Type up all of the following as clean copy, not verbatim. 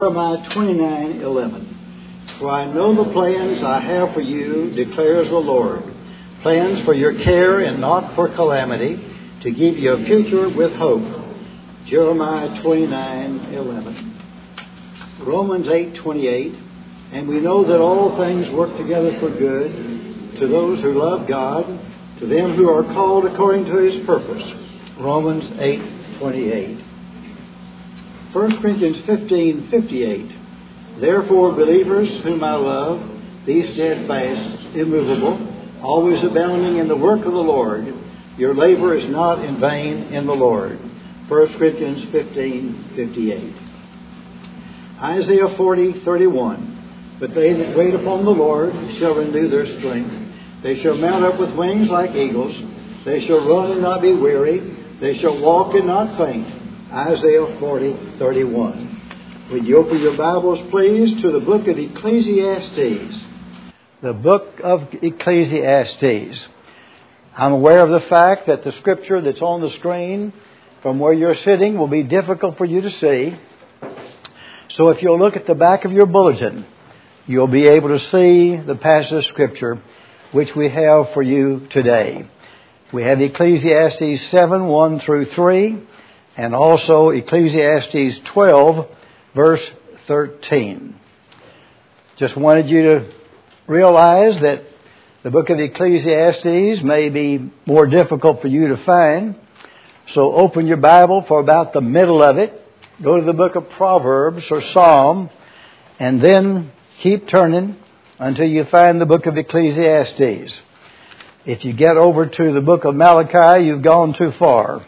Jeremiah 29:11. For I know the plans I have for you, declares the Lord. Plans for your care and not for calamity, to give you a future with hope. Jeremiah 29:11. Romans 8:28. And we know that all things work together for good to those who love God, to them who are called according to His purpose. Romans 8:28. 1 Corinthians 15:58. Therefore, believers whom I love, be steadfast, immovable, always abounding in the work of the Lord. Your labor is not in vain in the Lord. 1 Corinthians 15:58. Isaiah 40:31. But they that wait upon the Lord shall renew their strength. They shall mount up with wings like eagles. They shall run and not be weary. They shall walk and not faint. Isaiah 40:31. Would you open your Bibles, please, to the book of Ecclesiastes. The book of Ecclesiastes. I'm aware of the fact that the scripture that's on the screen from where you're sitting will be difficult for you to see. So if you'll look at the back of your bulletin, you'll be able to see the passage of scripture which we have for you today. We have Ecclesiastes 7:1 through 3, and also Ecclesiastes 12, verse 13. Just wanted you to realize that the book of Ecclesiastes may be more difficult for you to find. So open your Bible for about the middle of it. Go to the book of Proverbs or Psalm, and then keep turning until you find the book of Ecclesiastes. If you get over to the book of Malachi, you've gone too far.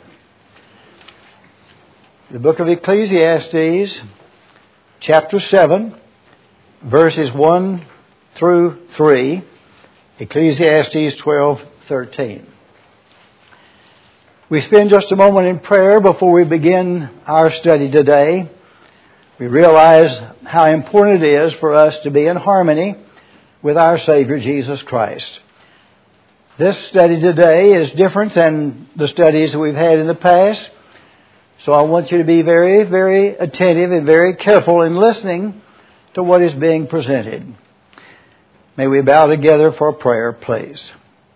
The book of Ecclesiastes, chapter 7, verses 1 through 3. Ecclesiastes 12:13. We spend just a moment in prayer before we begin our study today. We realize how important it is for us to be in harmony with our Savior Jesus Christ. This study today is different than the studies that we've had in the past. So I want you to be very, very attentive and very careful in listening to what is being presented. May we bow together for a prayer, please.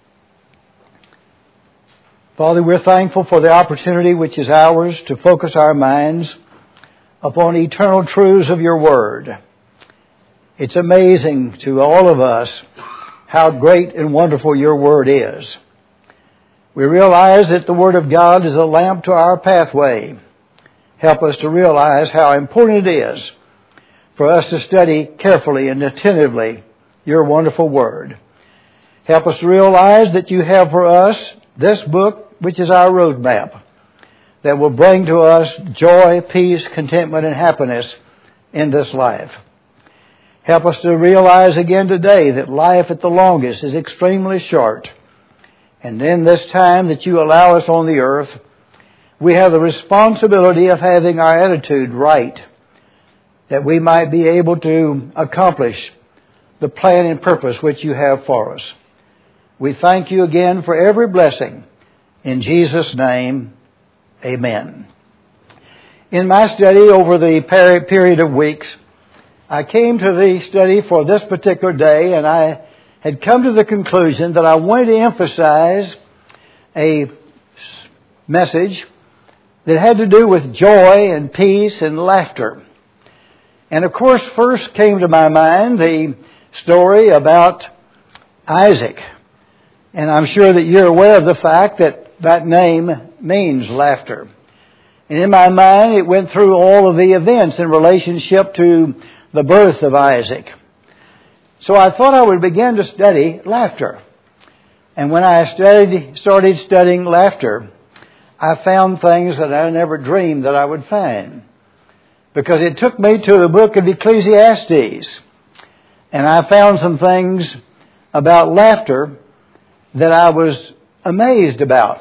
Father, we're thankful for the opportunity which is ours to focus our minds upon eternal truths of your Word. It's amazing to all of us how great and wonderful your Word is. We realize that the Word of God is a lamp to our pathway. Help us to realize how important it is for us to study carefully and attentively your wonderful Word. Help us to realize that you have for us this book, which is our roadmap, that will bring to us joy, peace, contentment, and happiness in this life. Help us to realize again today that life at the longest is extremely short. And in this time that you allow us on the earth, we have the responsibility of having our attitude right, that we might be able to accomplish the plan and purpose which you have for us. We thank you again for every blessing. In Jesus' name, amen. In my study over the period of weeks, I came to the study for this particular day, and I had come to the conclusion that I wanted to emphasize a message that had to do with joy and peace and laughter. And of course, first came to my mind the story about Isaac. And I'm sure that you're aware of the fact that that name means laughter. And in my mind, it went through all of the events in relationship to the birth of Isaac. So I thought I would begin to study laughter. And when I started studying laughter, I found things that I never dreamed that I would find. Because it took me to the book of Ecclesiastes. And I found some things about laughter that I was amazed about.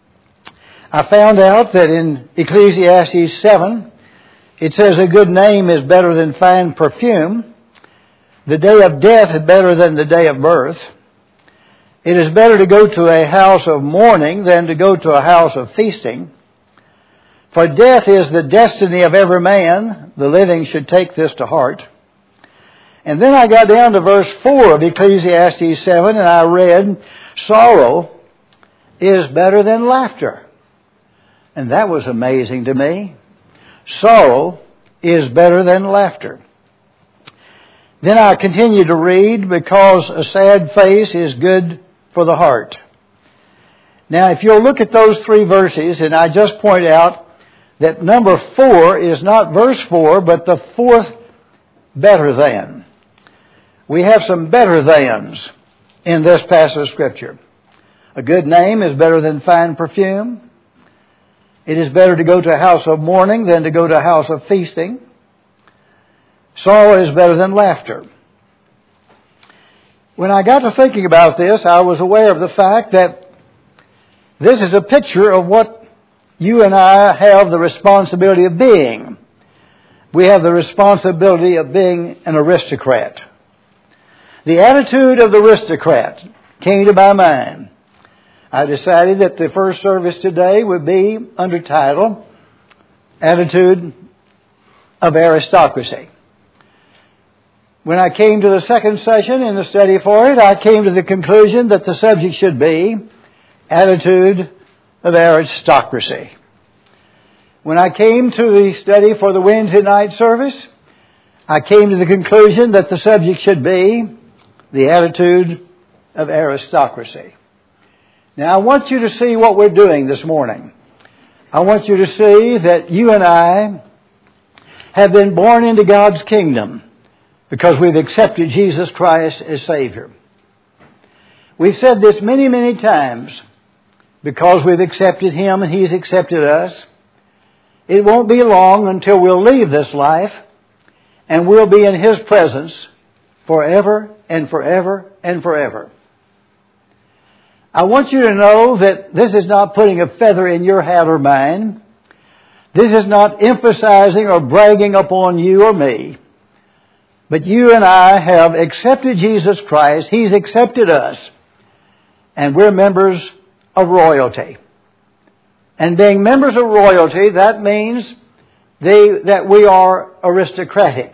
I found out that in Ecclesiastes 7, it says a good name is better than fine perfume. The day of death is better than the day of birth. It is better to go to a house of mourning than to go to a house of feasting. For death is the destiny of every man. The living should take this to heart. And then I got down to verse 4 of Ecclesiastes 7, and I read, sorrow is better than laughter. And that was amazing to me. Sorrow is better than laughter. Then I continued to read, because a sad face is good for the heart. Now, if you'll look at those 3 verses, and I just point out that number 4 is not verse 4, but the 4th better than. We have some better thans in this passage of Scripture. A good name is better than fine perfume. It is better to go to a house of mourning than to go to a house of feasting. Sorrow is better than laughter. When I got to thinking about this, I was aware of the fact that this is a picture of what you and I have the responsibility of being. We have the responsibility of being an aristocrat. The attitude of the aristocrat came to my mind. I decided that the first service today would be under title, Attitude of Aristocracy. When I came to the second session in the study for it, I came to the conclusion that the subject should be Attitude of Aristocracy. When I came to the study for the Wednesday night service, I came to the conclusion that the subject should be the attitude of aristocracy. Now, I want you to see what we're doing this morning. I want you to see that you and I have been born into God's kingdom because we've accepted Jesus Christ as Savior. We've said this many, many times. Because we've accepted Him and He's accepted us, it won't be long until we'll leave this life and we'll be in His presence forever and forever and forever. I want you to know that this is not putting a feather in your hat or mine. This is not emphasizing or bragging upon you or me. But you and I have accepted Jesus Christ. He's accepted us. And we're members of royalty. And being members of royalty, that means that we are aristocratic.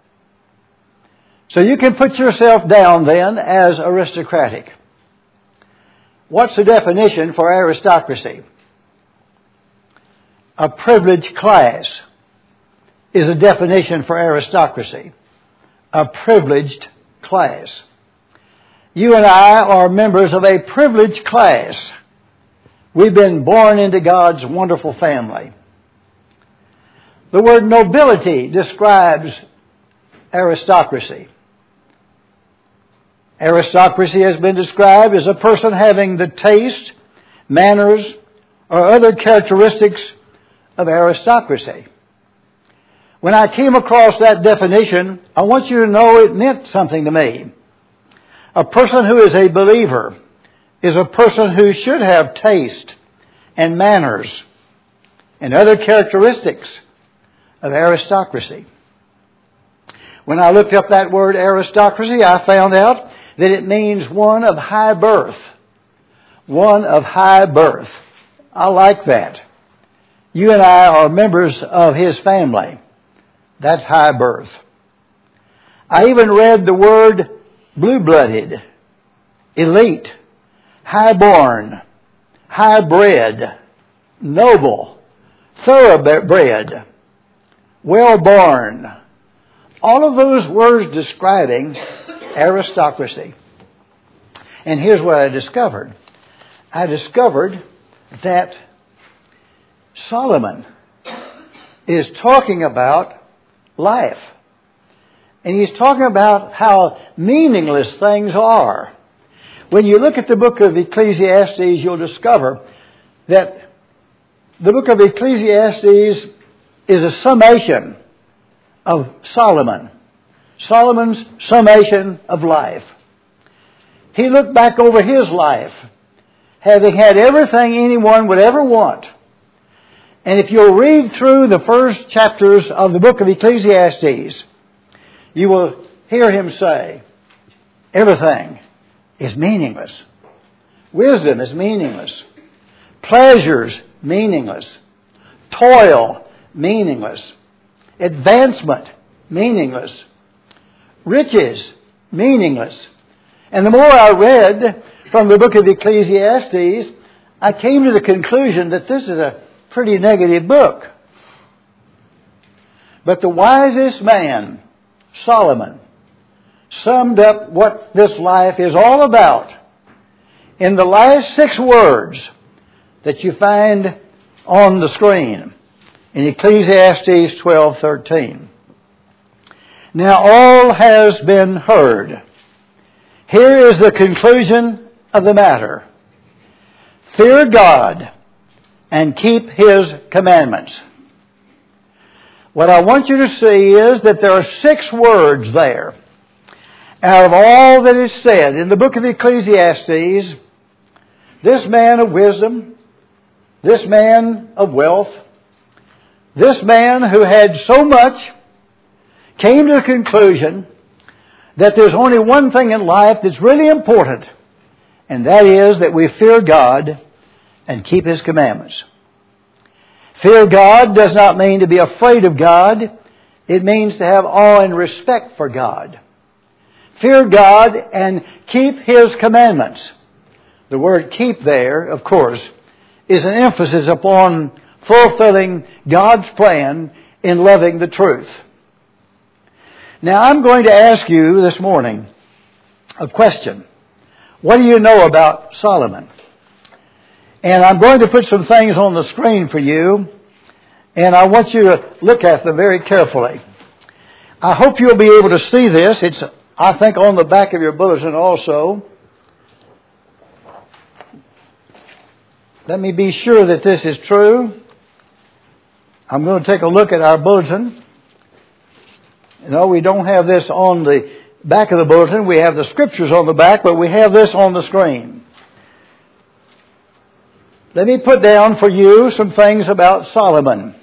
So you can put yourself down then as aristocratic. What's the definition for aristocracy? A privileged class is a definition for aristocracy. A privileged class. You and I are members of a privileged class. We've been born into God's wonderful family. The word nobility describes aristocracy. Aristocracy has been described as a person having the taste, manners, or other characteristics of aristocracy. When I came across that definition, I want you to know it meant something to me. A person who is a believer is a person who should have taste and manners and other characteristics of aristocracy. When I looked up that word aristocracy, I found out that it means one of high birth. One of high birth. I like that. You and I are members of His family. That's high birth. I even read the word blue-blooded, elite, high-born, high-bred, noble, thoroughbred, well-born. All of those words describing aristocracy. And here's what I discovered. I discovered that Solomon is talking about life. And he's talking about how meaningless things are. When you look at the book of Ecclesiastes, you'll discover that the book of Ecclesiastes is a summation of Solomon. Solomon's summation of life. He looked back over his life, having had everything anyone would ever want. And if you'll read through the first chapters of the book of Ecclesiastes, you will hear him say, everything is meaningless. Wisdom is meaningless. Pleasures, meaningless. Toil, meaningless. Advancement, meaningless. Riches, meaningless. And the more I read from the book of Ecclesiastes, I came to the conclusion that this is a pretty negative book. But the wisest man, Solomon, summed up what this life is all about in the last 6 words that you find on the screen in Ecclesiastes 12:13. Now all has been heard. Here is the conclusion of the matter. Fear God and keep His commandments. What I want you to see is that there are 6 words there. Out of all that is said in the book of Ecclesiastes, this man of wisdom, this man of wealth, this man who had so much, came to the conclusion that there's only one thing in life that's really important, and that is that we fear God and keep His commandments. Fear God does not mean to be afraid of God. It means to have awe and respect for God. Fear God and keep His commandments. The word keep there, of course, is an emphasis upon fulfilling God's plan in loving the truth. Now I'm going to ask you this morning a question. What do you know about Solomon? And I'm going to put some things on the screen for you, and I want you to look at them very carefully. I hope you'll be able to see this. It's, I think, on the back of your bulletin also. Let me be sure that this is true. I'm going to take a look at our bulletin. No, we don't have this on the back of the bulletin. We have the scriptures on the back, but we have this on the screen. Let me put down for you some things about Solomon.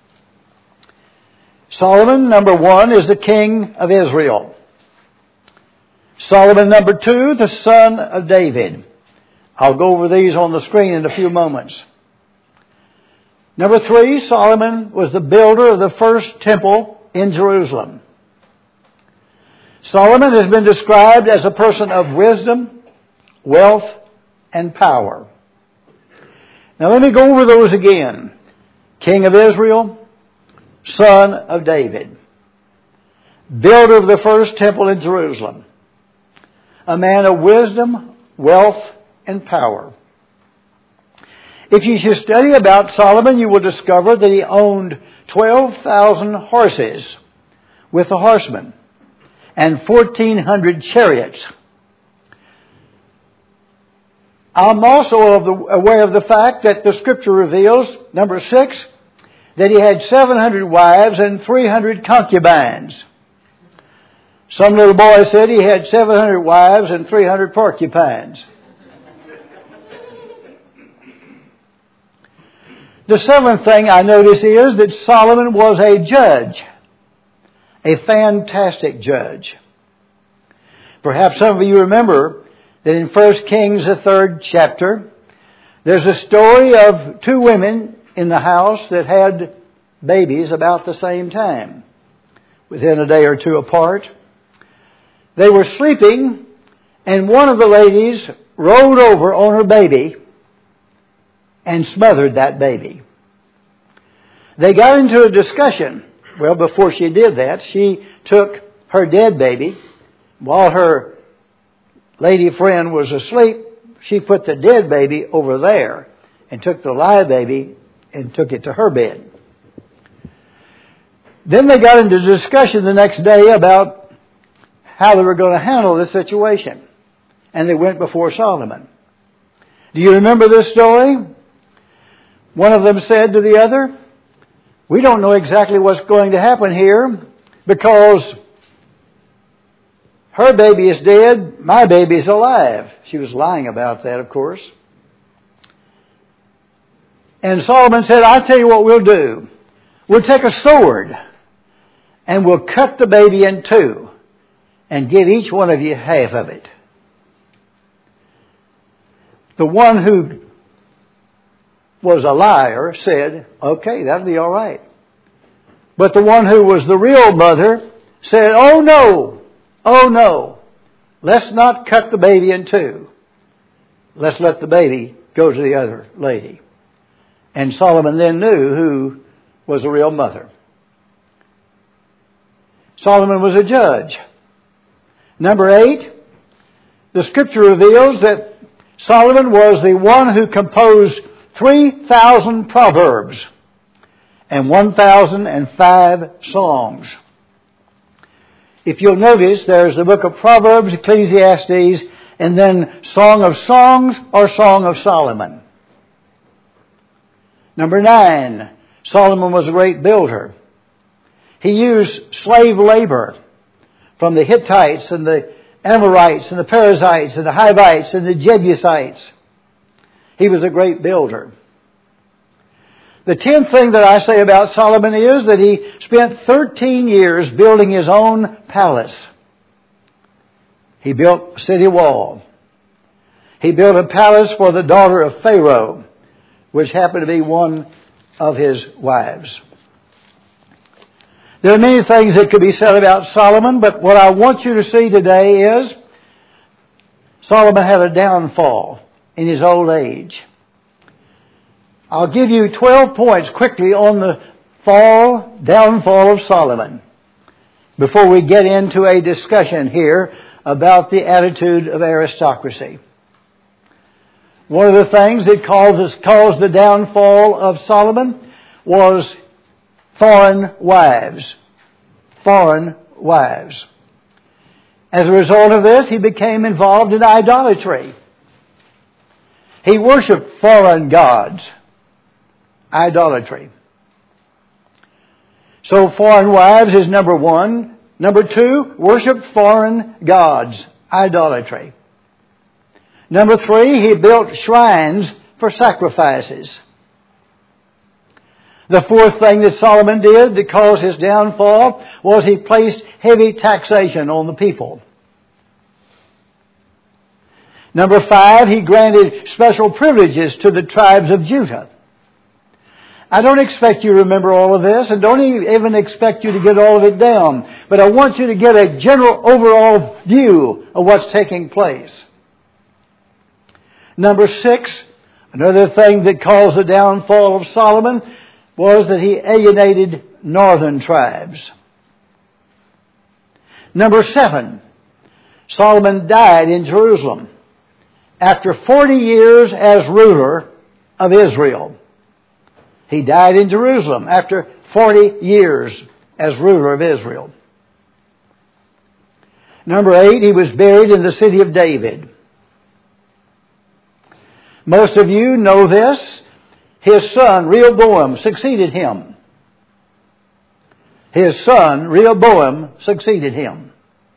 Solomon, number 1, is the king of Israel. Solomon, number 2, the son of David. I'll go over these on the screen in a few moments. Number 3, Solomon was the builder of the first temple in Jerusalem. Solomon has been described as a person of wisdom, wealth, and power. Now let me go over those again. King of Israel, son of David, builder of the first temple in Jerusalem, a man of wisdom, wealth, and power. If you should study about Solomon, you will discover that he owned 12,000 horses with the horsemen and 1,400 chariots. I'm also aware of the fact that the Scripture reveals, number 6, that he had 700 wives and 300 concubines. Some little boy said he had 700 wives and 300 porcupines. The 7th thing I notice is that Solomon was a judge, a fantastic judge. Perhaps some of you remember that in 1 Kings, the 3rd chapter, there's a story of 2 women in the house that had babies about the same time, within a day or 2 apart. They were sleeping, and one of the ladies rolled over on her baby and smothered that baby. They got into a discussion. Well, before she did that, she took her dead baby. While her lady friend was asleep, she put the dead baby over there and took the live baby and took it to her bed. Then they got into discussion the next day about how they were going to handle the situation. And they went before Solomon. Do you remember this story? One of them said to the other, "We don't know exactly what's going to happen here because her baby is dead, my baby is alive." She was lying about that, of course. And Solomon said, "I'll tell you what we'll do. We'll take a sword and we'll cut the baby in 2 and give each one of you half of it." was a liar said, okay, that'll be all right. But the one who was the real mother said, oh no, let's not cut the baby in two. Let's let the baby go to the other lady. And Solomon then knew who was the real mother. Solomon was a judge. Number 8, the Scripture reveals that Solomon was the one who composed 3,000 proverbs and 1,005 songs. If you'll notice, there's the book of Proverbs, Ecclesiastes, and then Song of Songs or Song of Solomon. Number 9, Solomon was a great builder. He used slave labor from the Hittites and the Amorites and the Perizzites and the Hivites and the Jebusites. He was a great builder. The 10th thing that I say about Solomon is that he spent 13 years building his own palace. He built a city wall. He built a palace for the daughter of Pharaoh, which happened to be one of his wives. There are many things that could be said about Solomon, but what I want you to see today is Solomon had a downfall in his old age. I'll give you 12 points quickly on the downfall of Solomon before we get into a discussion here about the attitude of aristocracy. One of the things that caused the downfall of Solomon was foreign wives. Foreign wives. As a result of this, he became involved in idolatry. He worshiped foreign gods. Idolatry. So foreign wives is number 1. Number 2, worship foreign gods. Idolatry. Number 3, he built shrines for sacrifices. The 4th thing that Solomon did that caused his downfall was he placed heavy taxation on the people. Number 5, he granted special privileges to the tribes of Judah. I don't expect you to remember all of this, and don't even expect you to get all of it down. But I want you to get a general overall view of what's taking place. Number 6, another thing that caused the downfall of Solomon was that he alienated northern tribes. Number 7, Solomon died in Jerusalem after 40 years as ruler of Israel. He died in Jerusalem after 40 years as ruler of Israel. Number 8, he was buried in the city of David. Most of you know this. His son, Rehoboam, succeeded him. His son, Rehoboam, succeeded him.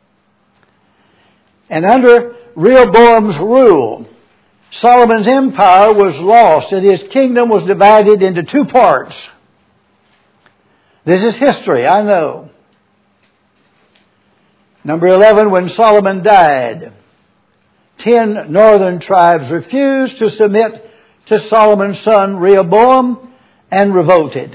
And under Rehoboam's rule, Solomon's empire was lost and his kingdom was divided into 2 parts. This is history, I know. Number 11, when Solomon died, 10 northern tribes refused to submit to Solomon's son Rehoboam and revolted.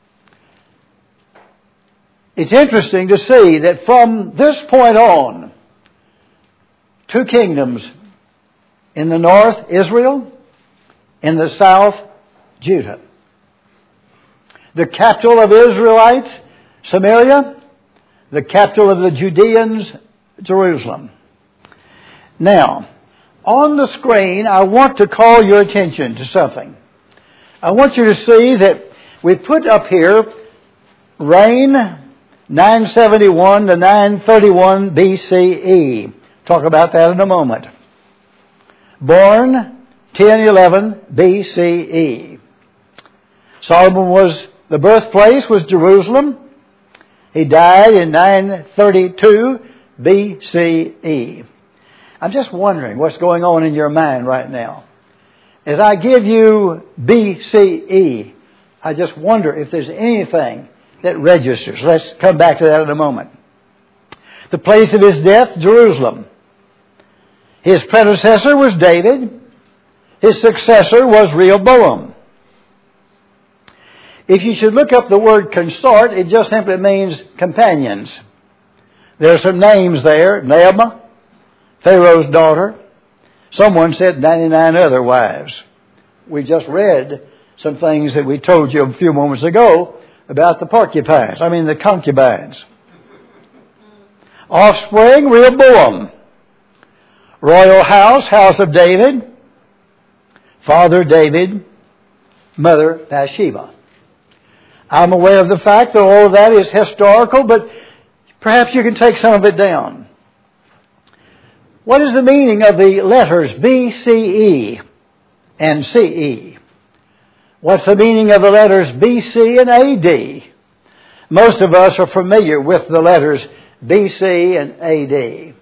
It's interesting to see that from this point on, 2 kingdoms. In the north, Israel. In the south, Judah. The capital of Israelites, Samaria. The capital of the Judeans, Jerusalem. Now, on the screen, I want to call your attention to something. I want you to see that we put up here reign 971 to 931 BCE. Talk about that in a moment. Born 1011 BCE. The birthplace was Jerusalem. He died in 932 BCE. I'm just wondering what's going on in your mind right now. As I give you BCE, I just wonder if there's anything that registers. Let's come back to that in a moment. The place of his death, Jerusalem. His predecessor was David. His successor was Rehoboam. If you should look up the word consort, it just simply means companions. There are some names there. Naamah, Pharaoh's daughter. Someone said 99 other wives. We just read some things that we told you a few moments ago about the concubines. Offspring, Rehoboam. Royal house, house of David. Father David, mother Bathsheba. I'm aware of the fact that all of that is historical, but perhaps you can take some of it down. What is the meaning of the letters BCE and CE? What's the meaning of the letters BC and AD? Most of us are familiar with the letters BC and AD.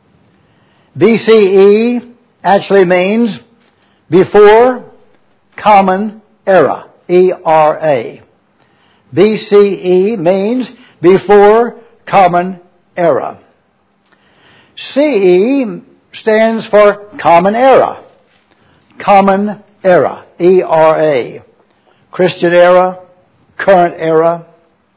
BCE actually means before common era, ERA. BCE means before common era. CE stands for common era. Common era, ERA. Christian era, current era.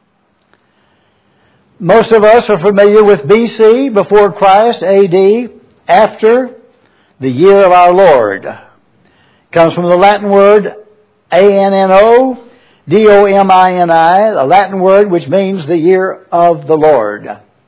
Most of us are familiar with BC, before Christ, AD, after the year of our Lord. It comes from the Latin word anno, domini, a Latin word which means the year of the Lord.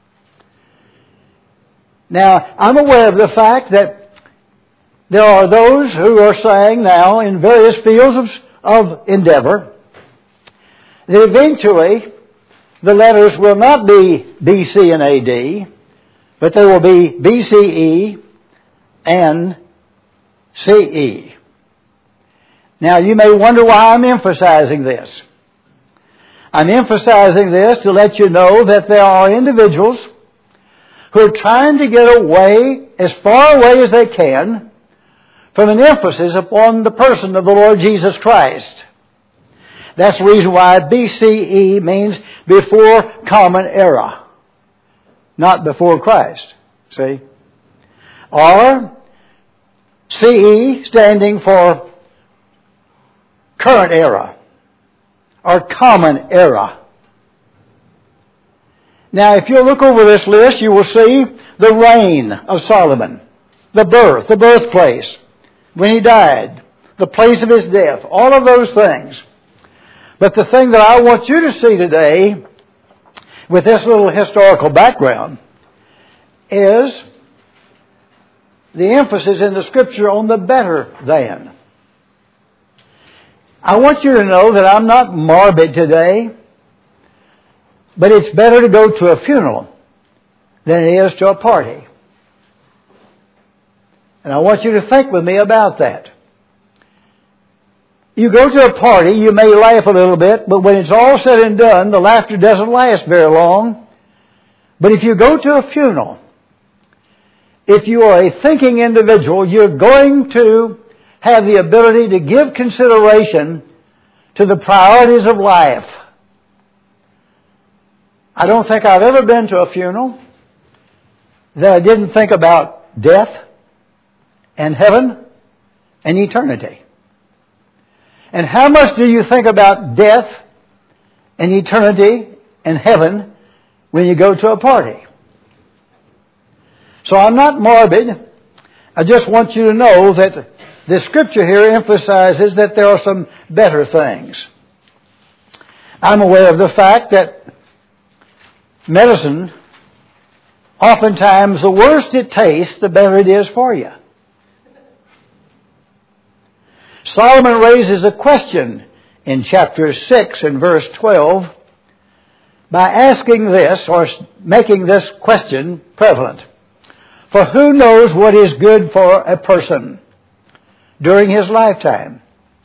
Now, I'm aware of the fact that there are those who are saying now in various fields of endeavor that eventually the letters will not be BC and AD, but they will be BCE and CE. Now, you may wonder why I'm emphasizing this. I'm emphasizing this to let you know that there are individuals who are trying to get away, as far away as they can, from an emphasis upon the person of the Lord Jesus Christ. That's the reason why BCE means before common era, not before Christ. See? Or CE standing for current era or common era. Now, if you look over this list, you will see the reign of Solomon, the birthplace, when he died, the place of his death, all of those things. But the thing that I want you to see today, with this little historical background, is the emphasis in the Scripture on the better than. I want you to know that I'm not morbid today, but it's better to go to a funeral than it is to a party. And I want you to think with me about that. You go to a party, you may laugh a little bit, but when it's all said and done, the laughter doesn't last very long. But if you go to a funeral, if you are a thinking individual, you're going to have the ability to give consideration to the priorities of life. I don't think I've ever been to a funeral that I didn't think about death and heaven and eternity. And how much do you think about death and eternity and heaven when you go to a party? So I'm not morbid. I just want you to know that the Scripture here emphasizes that there are some better things. I'm aware of the fact that medicine, oftentimes the worse it tastes, the better it is for you. Solomon raises a question in chapter 6 and verse 12 by asking this, or making this question prevalent. For who knows what is good for a person during his lifetime?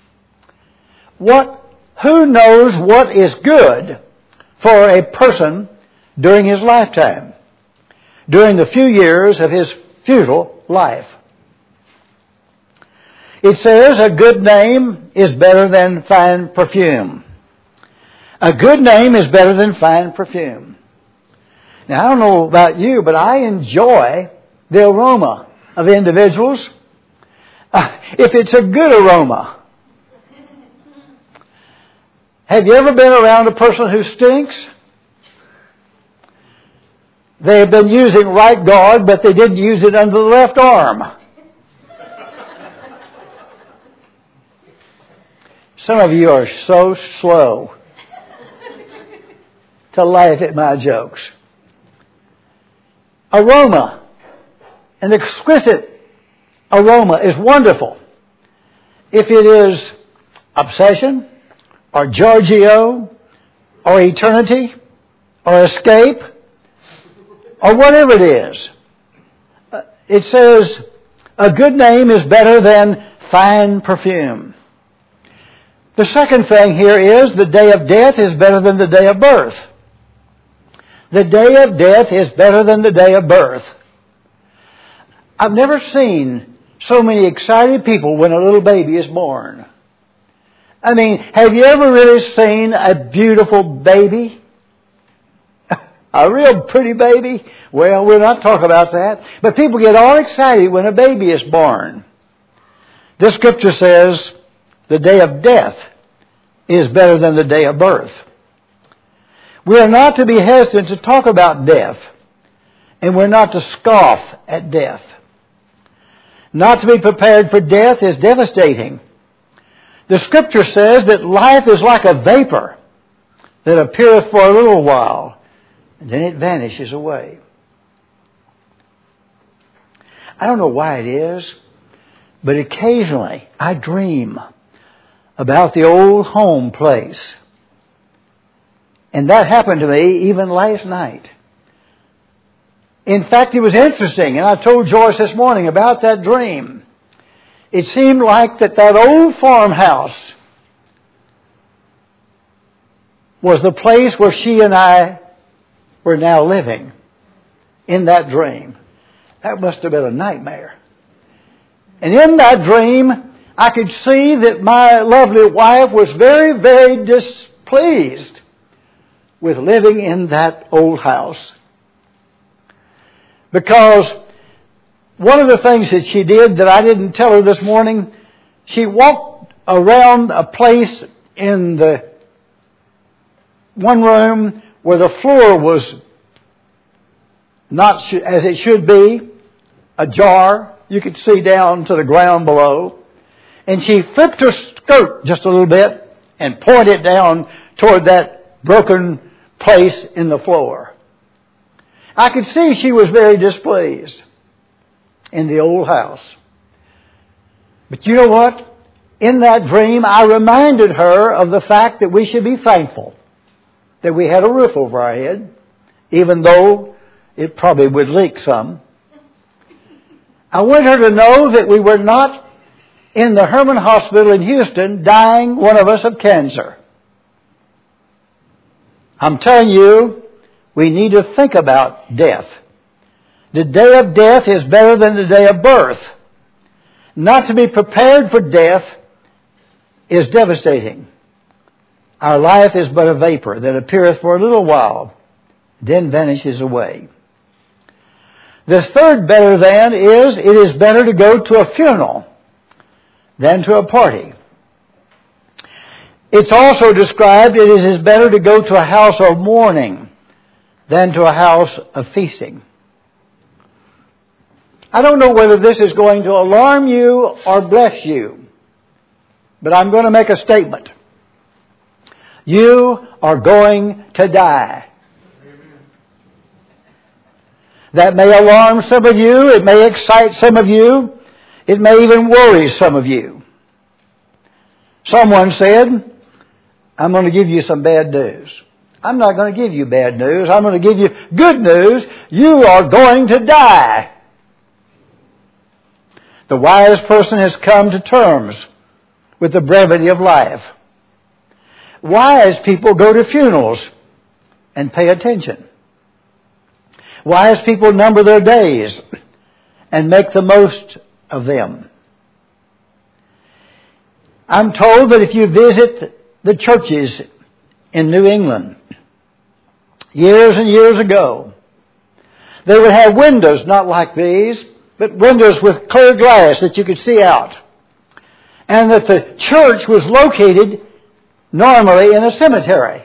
Who knows what is good for a person during his lifetime, during the few years of his futile life? It says a good name is better than fine perfume. A good name is better than fine perfume. Now, I don't know about you, but I enjoy the aroma of individuals. If it's a good aroma. Have you ever been around a person who stinks? They have been using right guard, but they didn't use it under the left arm. Some of you are so slow to laugh at my jokes. Aroma, an exquisite aroma is wonderful. If it is obsession, or Giorgio, or eternity, or escape, or whatever it is. It says, a good name is better than fine perfume. The second thing here is, the day of death is better than the day of birth. The day of death is better than the day of birth. I've never seen so many excited people when a little baby is born. I mean, have you ever really seen a beautiful baby? A real pretty baby? Well, we're not talking about that. But people get all excited when a baby is born. This scripture says the day of death is better than the day of birth. We are not to be hesitant to talk about death. And we're not to scoff at death. Not to be prepared for death is devastating. The scripture says that life is like a vapor that appeareth for a little while, and then it vanishes away. I don't know why it is, but occasionally I dream about the old home place. And that happened to me even last night. In fact, it was interesting, and I told Joyce this morning about that dream. It seemed like that old farmhouse was the place where she and I were now living in that dream. That must have been a nightmare. And in that dream, I could see that my lovely wife was very, very displeased with living in that old house. Because one of the things that she did that I didn't tell her this morning, she walked around a place in the one room where the floor was not as it should be, ajar. You could see down to the ground below. And she flipped her skirt just a little bit and pointed down toward that broken place in the floor. I could see she was very displeased in the old house. But you know what? In that dream, I reminded her of the fact that we should be thankful that we had a roof over our head, even though it probably would leak some. I want her to know that we were not in the Herman Hospital in Houston dying, one of us, of cancer. I'm telling you, we need to think about death. The day of death is better than the day of birth. Not to be prepared for death is devastating. Our life is but a vapor that appeareth for a little while, then vanishes away. The third better than is, it is better to go to a funeral than to a party. It's also described, it is better to go to a house of mourning than to a house of feasting. I don't know whether this is going to alarm you or bless you, but I'm going to make a statement. You are going to die. That may alarm some of you. It may excite some of you. It may even worry some of you. Someone said, I'm going to give you some bad news. I'm not going to give you bad news. I'm going to give you good news. You are going to die. The wise person has come to terms with the brevity of life. Wise people go to funerals and pay attention. Wise people number their days and make the most of them. I'm told that if you visit the churches in New England, years and years ago, they would have windows not like these, but windows with clear glass that you could see out. And that the church was located normally in a cemetery.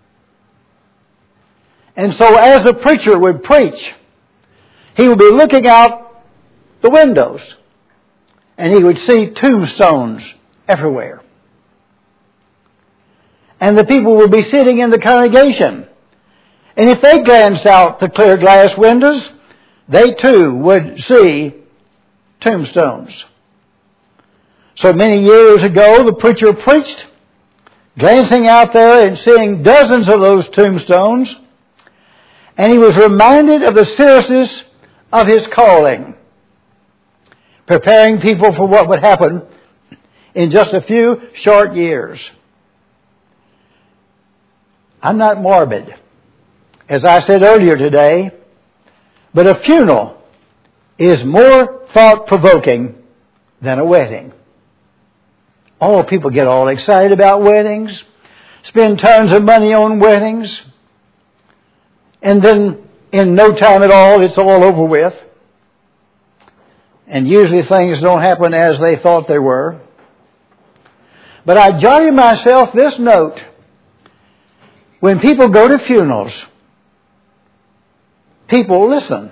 And so as the preacher would preach, he would be looking out the windows and he would see tombstones everywhere. And the people would be sitting in the congregation. And if they glanced out the clear glass windows, they too would see tombstones. So many years ago, the preacher preached, glancing out there and seeing dozens of those tombstones, and he was reminded of the seriousness of his calling, preparing people for what would happen in just a few short years. I'm not morbid, as I said earlier today, but a funeral is more thought-provoking than a wedding. All people get all excited about weddings, spend tons of money on weddings, and then in no time at all it's all over with. And usually things don't happen as they thought they were. But I jotted myself this note. When people go to funerals, people listen.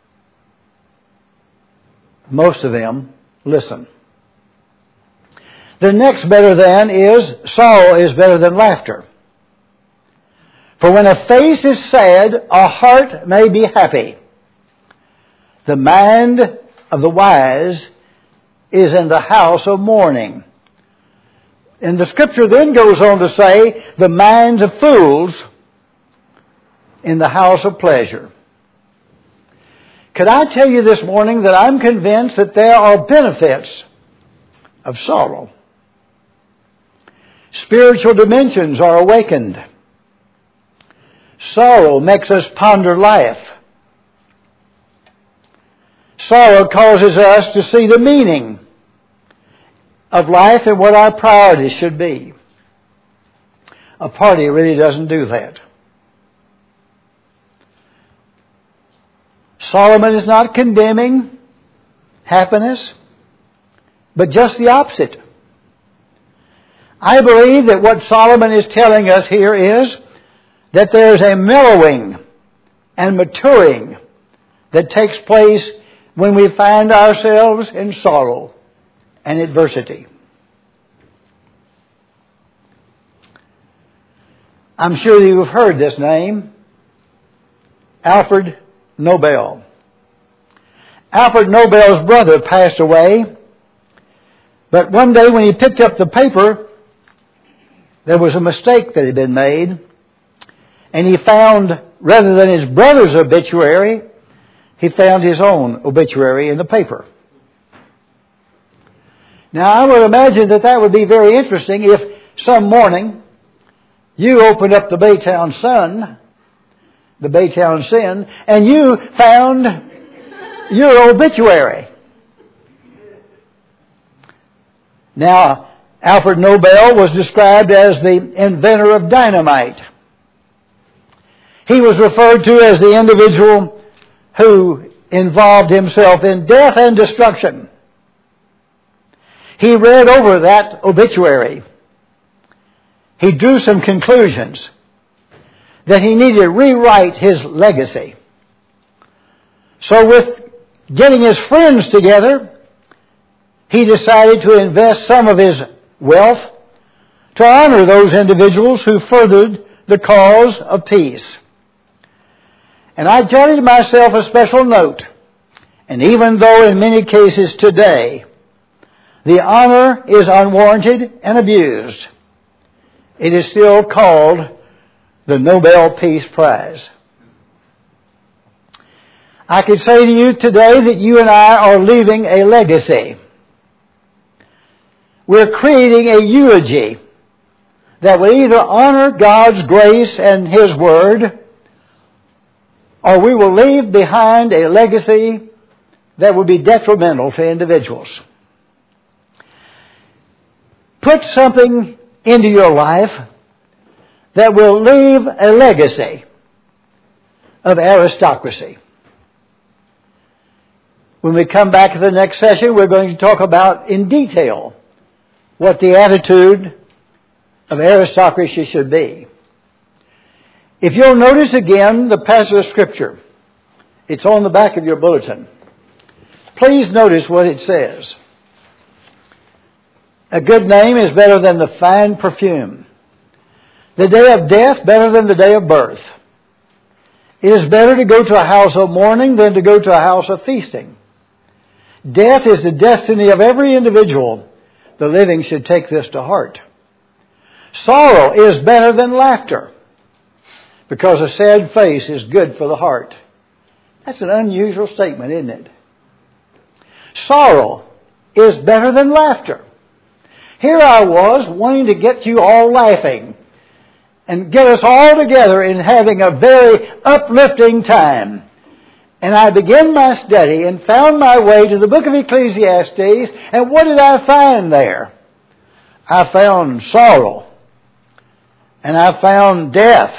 Most of them listen. The next better than is sorrow is better than laughter. For when a face is sad, a heart may be happy. The mind of the wise is in the house of mourning. And the scripture then goes on to say, the minds of fools in the house of pleasure. Could I tell you this morning that I'm convinced that there are benefits of sorrow. Spiritual dimensions are awakened. Sorrow makes us ponder life. Sorrow causes us to see the meaning of life and what our priorities should be. A party really doesn't do that. Solomon is not condemning happiness, but just the opposite. I believe that what Solomon is telling us here is that there's a mellowing and maturing that takes place when we find ourselves in sorrow and adversity. I'm sure you've heard this name, Alfred Nobel. Alfred Nobel's brother passed away, but one day when he picked up the paper, there was a mistake that had been made, and he found, rather than his brother's obituary, he found his own obituary in the paper. Now, I would imagine that would be very interesting if some morning you opened up the Baytown Sun, the Baytown Sin, and you found your obituary. Now, Alfred Nobel was described as the inventor of dynamite. He was referred to as the individual who involved himself in death and destruction. He read over that obituary. He drew some conclusions that he needed to rewrite his legacy. So with getting his friends together, he decided to invest some of his wealth to honor those individuals who furthered the cause of peace. And I jotted myself a special note. And even though in many cases today the honor is unwarranted and abused, it is still called the Nobel Peace Prize. I could say to you today that you and I are leaving a legacy. We're creating a eulogy that will either honor God's grace and His Word, or we will leave behind a legacy that will be detrimental to individuals. Put something into your life that will leave a legacy of aristocracy. When we come back to the next session, we're going to talk about in detail what the attitude of aristocracy should be. If you'll notice again the passage of Scripture, it's on the back of your bulletin. Please notice what it says. A good name is better than the fine perfume. The day of death better than the day of birth. It is better to go to a house of mourning than to go to a house of feasting. Death is the destiny of every individual. The living should take this to heart. Sorrow is better than laughter, because a sad face is good for the heart. That's an unusual statement, isn't it? Sorrow is better than laughter. Here I was wanting to get you all laughing and get us all together in having a very uplifting time. And I began my study and found my way to the book of Ecclesiastes, and what did I find there? I found sorrow, and I found death,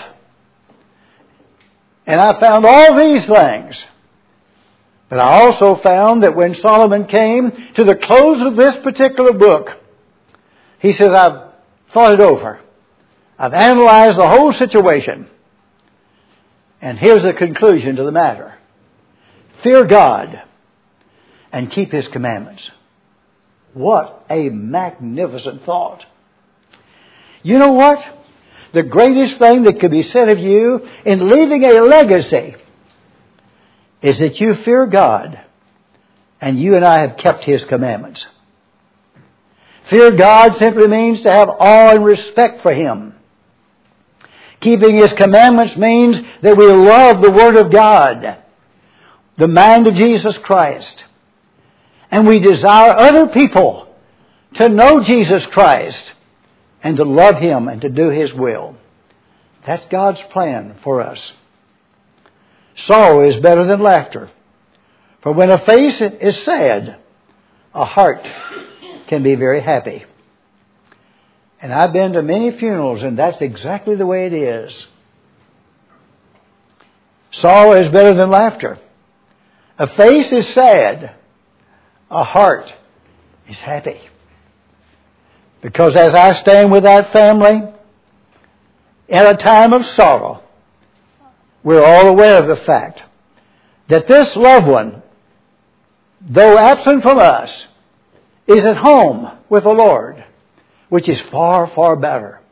and I found all these things. But I also found that when Solomon came to the close of this particular book, he says, I've thought it over. I've analyzed the whole situation. And here's the conclusion to the matter. Fear God and keep His commandments. What a magnificent thought. You know what? The greatest thing that could be said of you in leaving a legacy is that you fear God and you and I have kept His commandments. Fear God simply means to have awe and respect for Him. Keeping His commandments means that we love the Word of God, the mind of Jesus Christ, and we desire other people to know Jesus Christ and to love Him and to do His will. That's God's plan for us. Sorrow is better than laughter. For when a face is sad, a heart can be very happy. And I've been to many funerals, and that's exactly the way it is. Sorrow is better than laughter. A face is sad. A heart is happy. Because as I stand with that family in a time of sorrow, we're all aware of the fact that this loved one, though absent from us, is at home with the Lord, which is far, far better.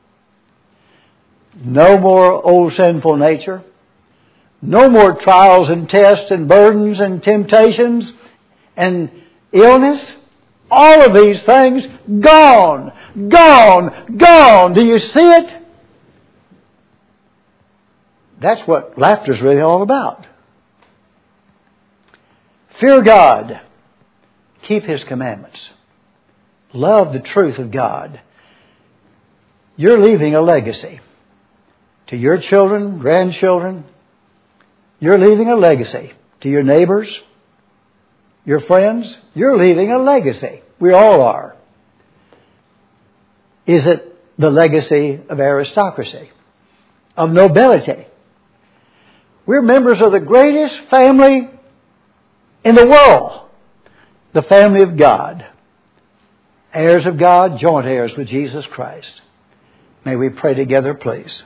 No more old sinful nature. No more trials and tests and burdens and temptations and illness. All of these things gone, gone, gone. Do you see it? That's what laughter is really all about. Fear God. Keep His commandments. Love the truth of God. You're leaving a legacy to your children, grandchildren. You're leaving a legacy to your neighbors, your friends. You're leaving a legacy. We all are. Is it the legacy of aristocracy, of nobility? We're members of the greatest family in the world, the family of God. Heirs of God, joint heirs with Jesus Christ. May we pray together, please.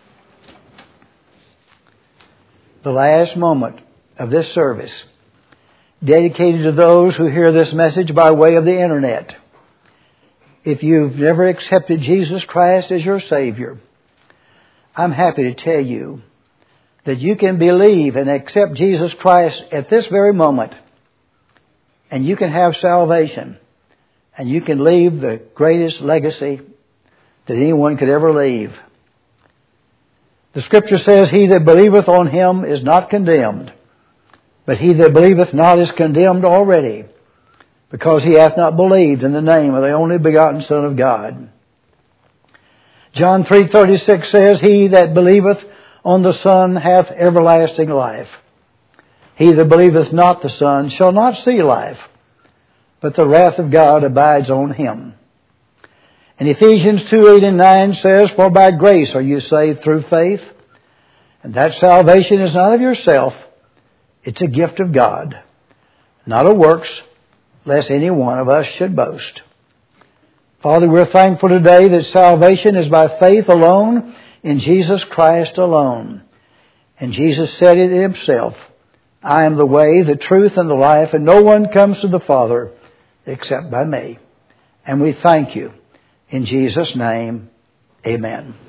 The last moment of this service, dedicated to those who hear this message by way of the internet. If you've never accepted Jesus Christ as your Savior, I'm happy to tell you that you can believe and accept Jesus Christ at this very moment, and you can have salvation, and you can leave the greatest legacy that anyone could ever leave. The Scripture says, He that believeth on Him is not condemned, but he that believeth not is condemned already, because he hath not believed in the name of the only begotten Son of God. John 3:36 says, He that believeth on the Son hath everlasting life. He that believeth not the Son shall not see life, but the wrath of God abides on him. And Ephesians 2:8-9 says, For by grace are you saved through faith, and that salvation is not of yourself, it's a gift of God, not of works, lest any one of us should boast. Father, we're thankful today that salvation is by faith alone, in Jesus Christ alone. And Jesus said it himself, I am the way, the truth, and the life, and no one comes to the Father except by me. And we thank you. In Jesus' name, amen.